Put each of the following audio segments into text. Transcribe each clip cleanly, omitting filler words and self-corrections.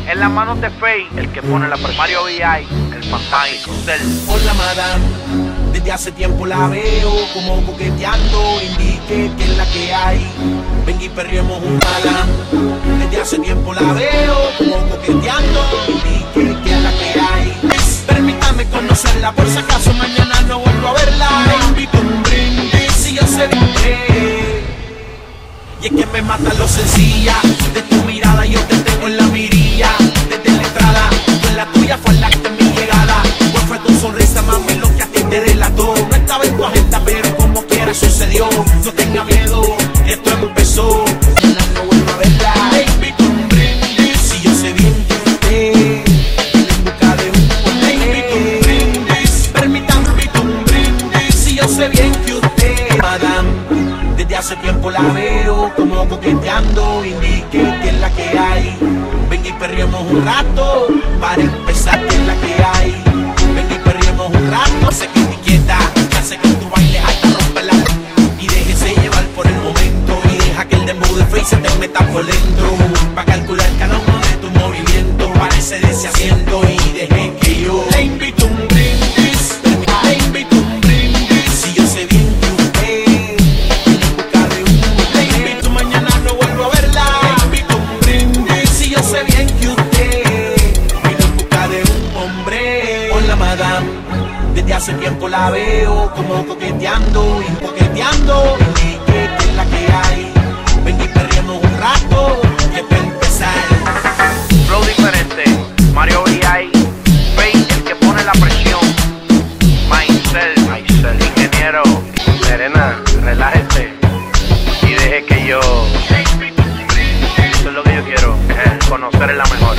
En las manos de Faye, el que pone la presión. Mario VI, el fantástico Cell. Hola madame, desde hace tiempo la veo como coqueteando, indique que es la que hay. Ven y perriemos un madame. Desde hace tiempo la veo como coqueteando, indique que es la que hay. Permítame conocerla por si acaso mañana no vuelvo a verla. Le invito a un brindis si yo sé de. Y es que me mata lo sencilla de tu mirada, yo te tengo en la mirilla. Desde la entrada, fue la tuya, fue la que mi llegada. ¿Cuál fue tu sonrisa, mami, lo que a ti te delató? No estaba en tu agenda, pero como quiera sucedió. No tenga miedo, esto empezó. Mañana no vuelvo a verla. Le invito a un brindis, si yo sé bien que usted viene en busca de un hombre. Le invito a un brindis, permítame, invito a un brindis, si yo sé bien que usted, madame, desde hace tiempo la veo como coqueteando, indique que es la que hay. Ven y perriemos un rato, para empezar que es la que hay. Ven y perriemos un rato, sé que te quieta, ya sé que tu baile hasta romperla. Y déjese llevar por el momento, y deja que el dembow de Faye se te meta por dentro. Pa' calcular cada uno de tus movimientos, parece de ese asiento y deje que yo le invito un brindis, le invito un brindis, si yo sé bien que usted viene en busca de un hombre. Le invito, mañana no vuelvo a verla. Le invito un brindis, si yo sé bien que usted viene en busca de un hombre. Hola madame, desde hace tiempo la veo como coqueteando y coqueteando, indique que es la que hay. Ven y perriemos un rato, que para empezar. Flow diferente, Mario VI, Faye, el que pone la presión. Maicel, ingeniero. Serena, relájese y deje que yo. Eso es lo que yo quiero, conocer es la mejor.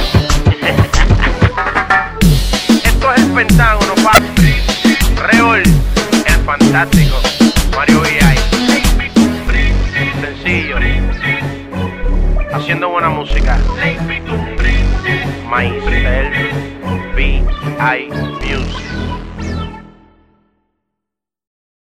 Esto es el Pentágono, pa. Reol, el fantástico, Mario VI. Sencillo, haciendo buena música. Maicel VI Music.